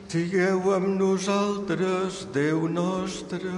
Sigueu amb nosaltres, Déu nostre.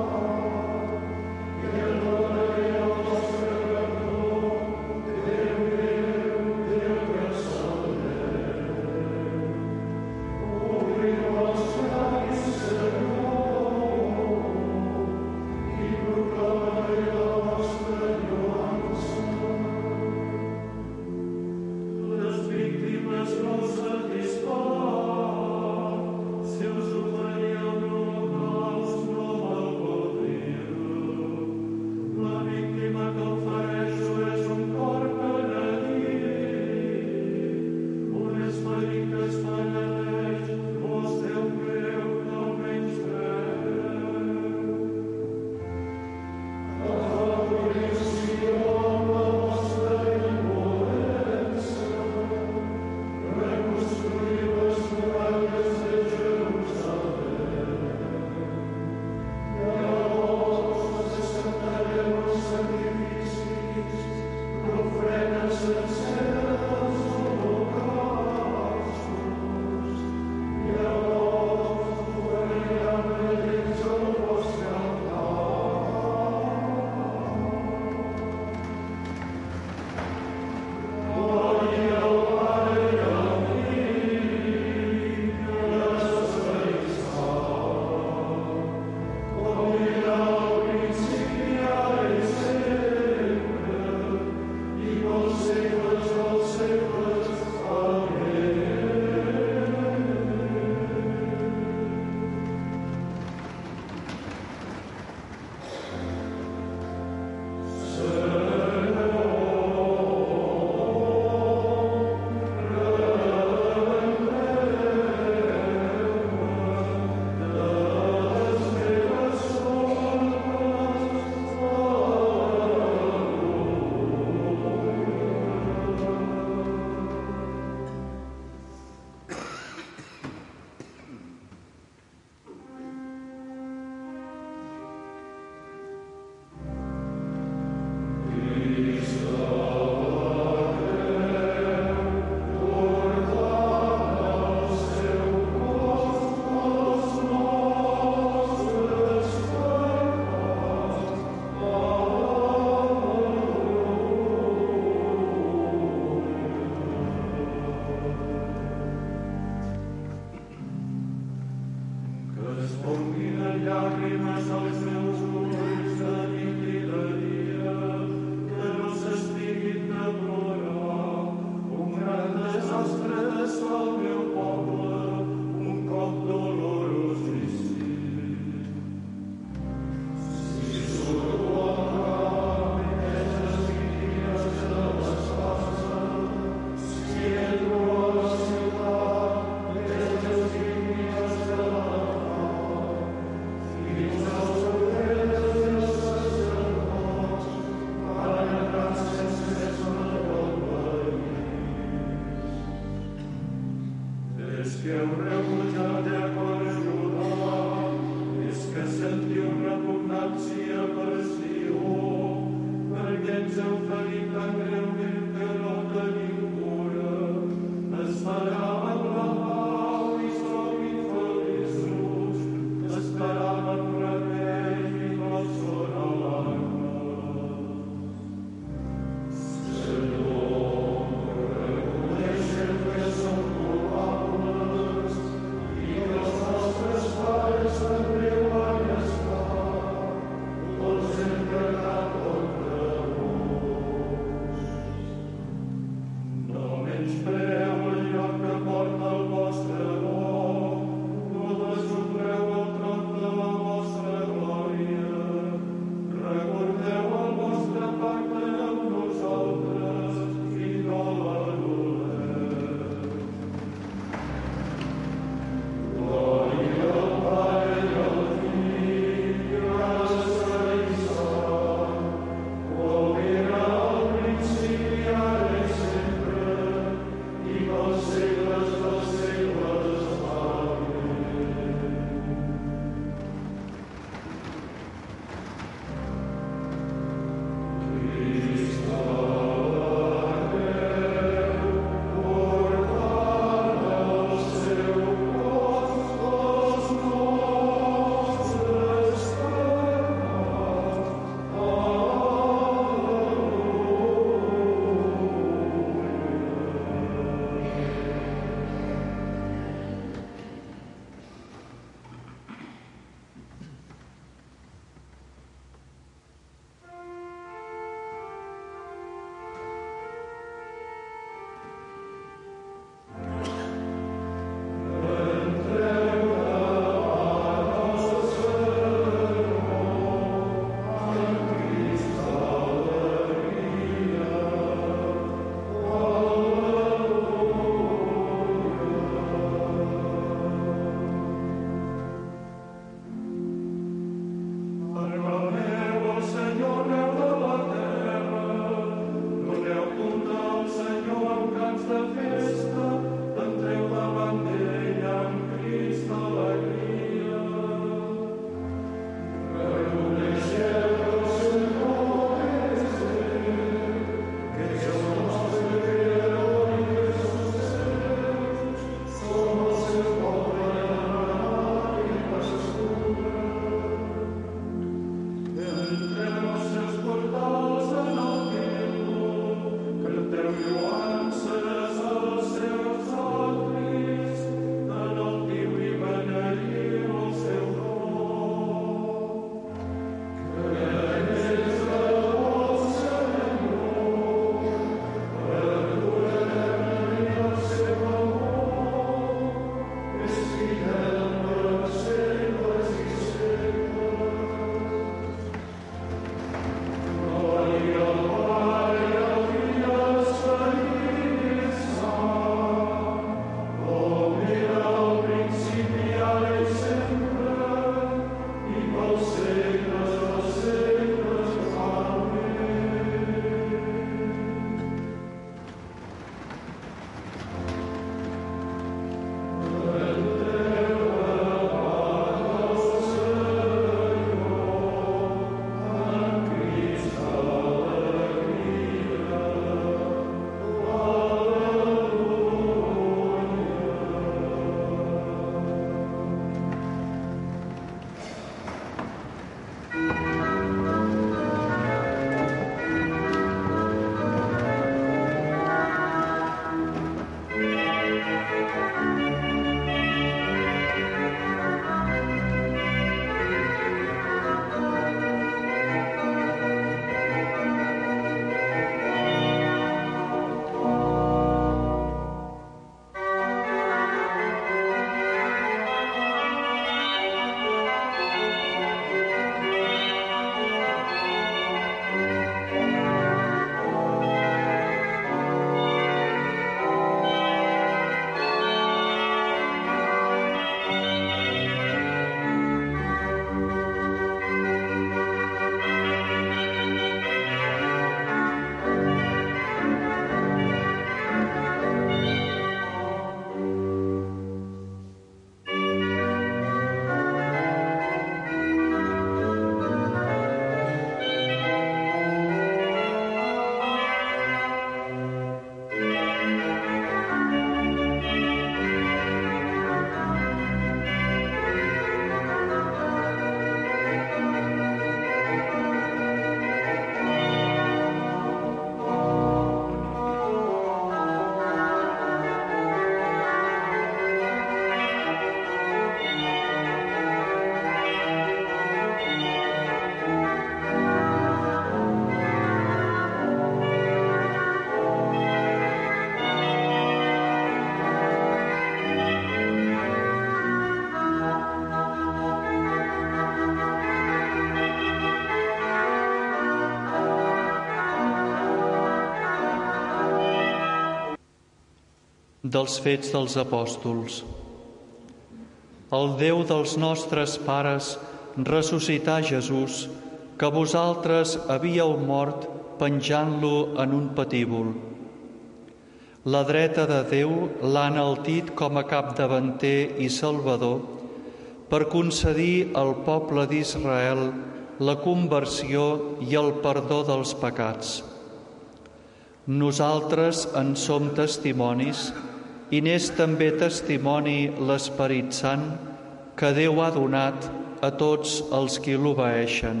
Dels Fets dels Apòstols. El Déu dels nostres pares ressuscità Jesús, que vosaltres havíeu mort penjant-lo en un patíbul. La dreta de Déu l'ha enaltit com a capdavanter i salvador per concedir al poble d'Israel la conversió i el perdó dels pecats. Nosaltres en som testimonis i n'és també testimoni l'Esperit Sant que Déu ha donat a tots els qui l'obeeixen.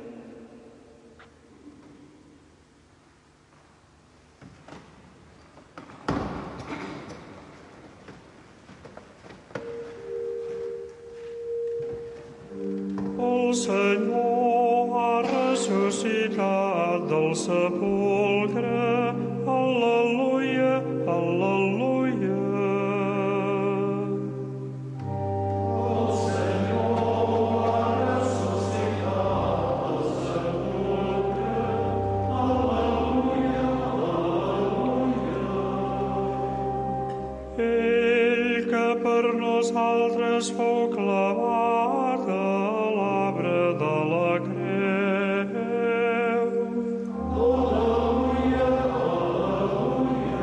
El Senyor ha ressuscitat del sepulcre. Al·leluia, al·leluia. El Senyor ha ressuscitat del sepulcre. Al·leluia, al·leluia. Ell que per nosaltres fou clavat a l'arbre de la creu. Al·leluia, al·leluia.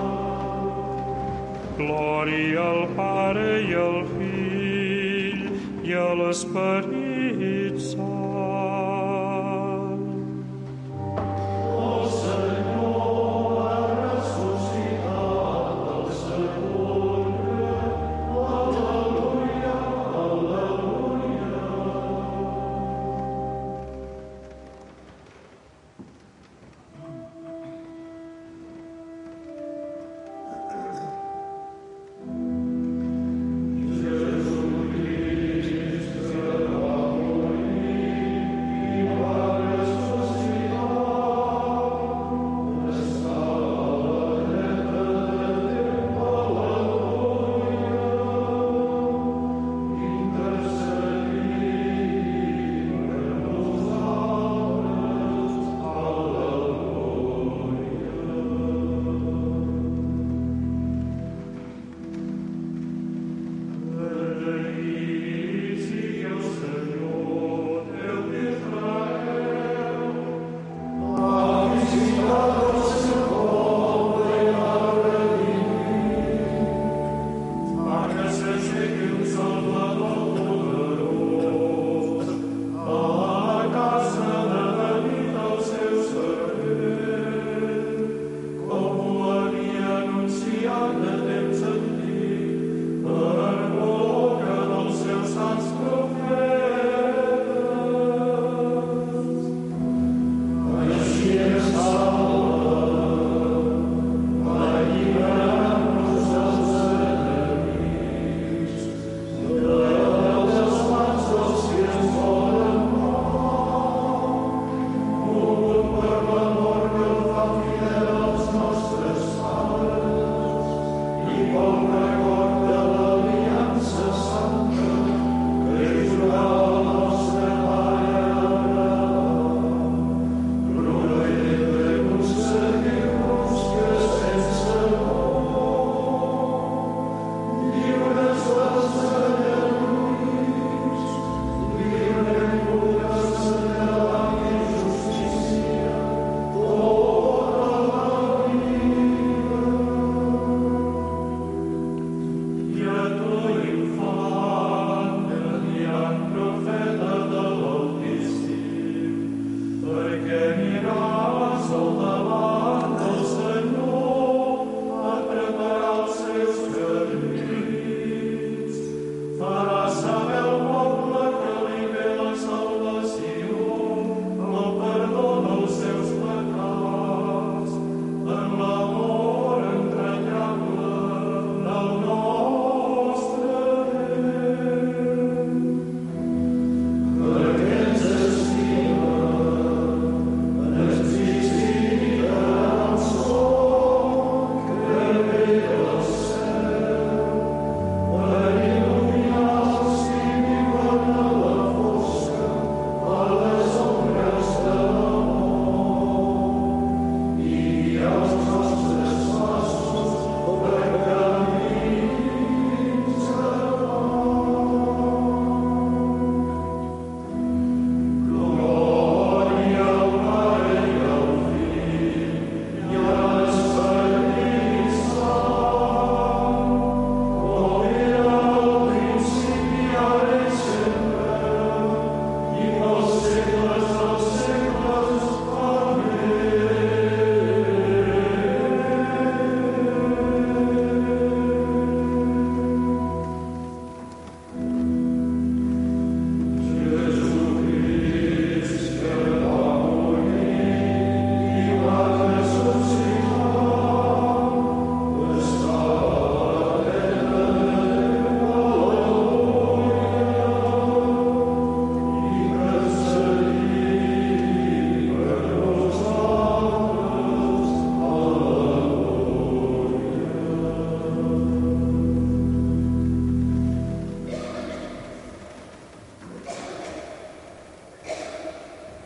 Glòria al Pare i al Fill i a l'Esperit Sant. El Senyor ha ressuscitat del sepulcre. Al·leluia, al·leluia. Jesucrist,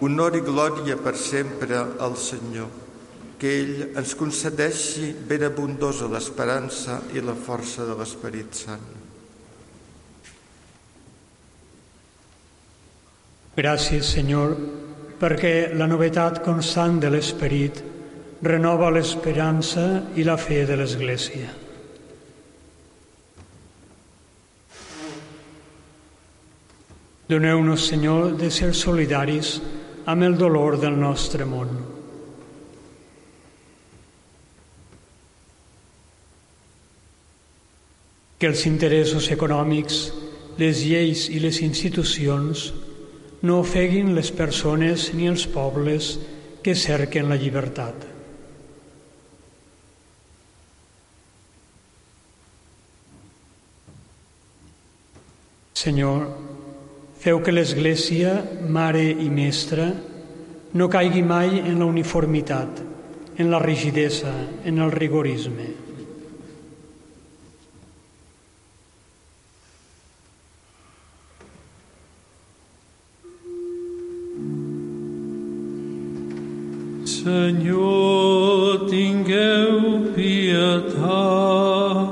honor i glòria per sempre al Senyor. Que ell ens concedeixi ben abundosa l'esperança i la força de l'Esperit Sant. Gràcies, Senyor, perquè la novetat constant de l'Esperit renova l'esperança i la fe de l'Església. Doneu-nos, Senyor, de ser solidaris amb el dolor del nostre món. Que els interessos econòmics, les lleis i les institucions no ofeguin les persones ni els pobles que cerquen la llibertat. Senyor, feu que l'Església, mare i mestra, no caigui mai en la uniformitat, en la rigidesa, en el rigorisme. Senyor, tingueu pietat.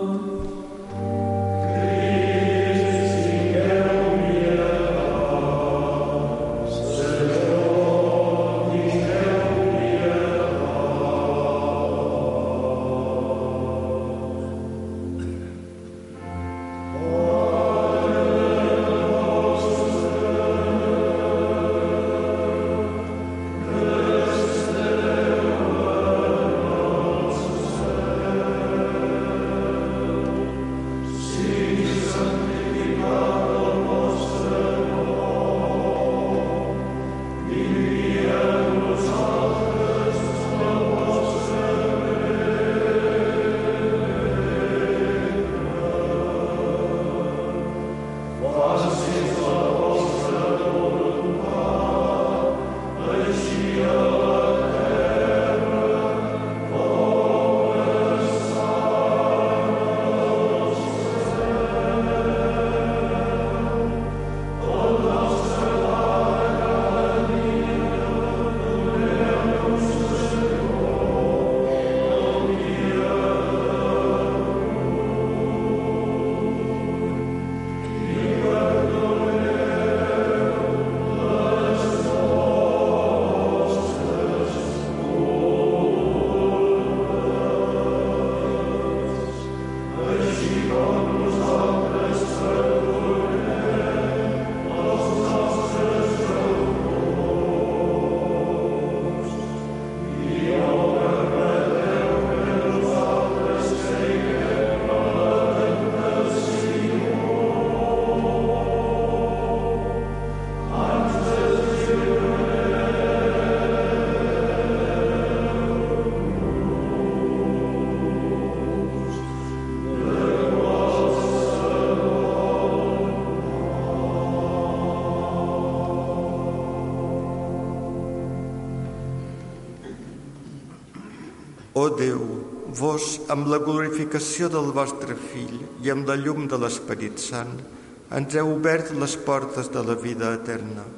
Ó Déu, vos, amb la glorificació del vostre Fill i amb la llum de l'Esperit Sant, ens heu obert les portes de la vida eterna.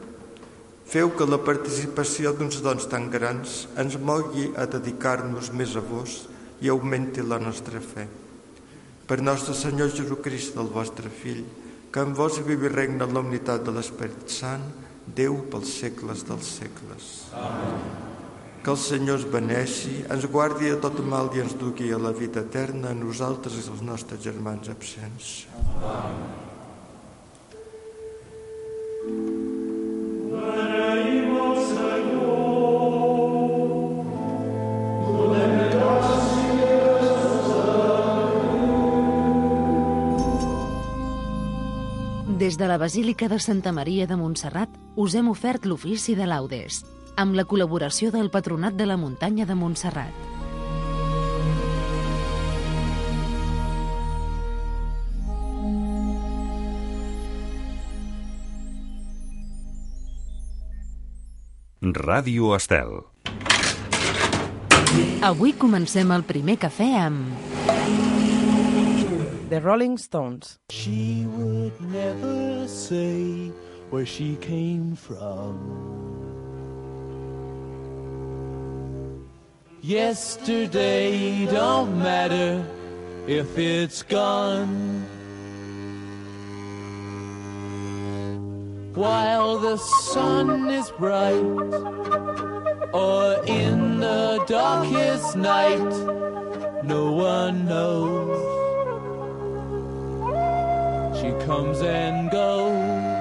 Feu que la participació d'uns dons tan grans ens mogui a dedicar-nos més a vos i augmenti la nostra fe. Per nostre Senyor Jesucrist, el vostre Fill, que amb vos viu i regna en la unitat de l'Esperit Sant, Déu pels segles dels segles. Amén. Que el Senyor ens beneixi, ens guardi de tot mal i ens dugui a la vida eterna a nosaltres i als nostres germans absents. Amén. Beneïm el Senyor. Des de la Basílica de Santa Maria de Montserrat us hem ofert l'ofici de laudes, amb la col·laboració del Patronat de la Muntanya de Montserrat. Ràdio Estel. Avui comencem el primer cafè amb The Rolling Stones. She would never say where she came from. Yesterday don't matter if it's gone. While the sun is bright, or in the darkest night, no one knows. She comes and goes.